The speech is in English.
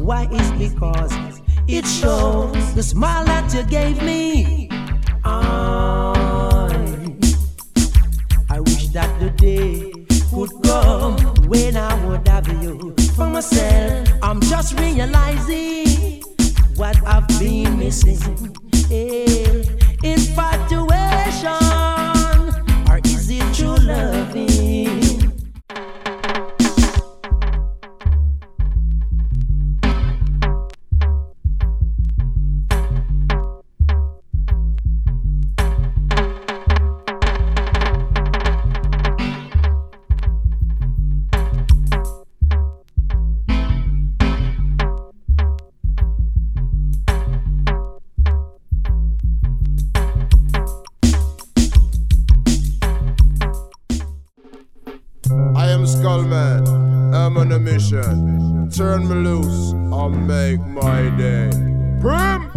Why? It's because it shows the smile that you gave me. I wish that the day could come when I would have you for myself. I'm just realizing what I've been missing. Infatuation, or is it true loving? Skullman, I'm on a mission. Turn me loose, I'll make my day. Prim!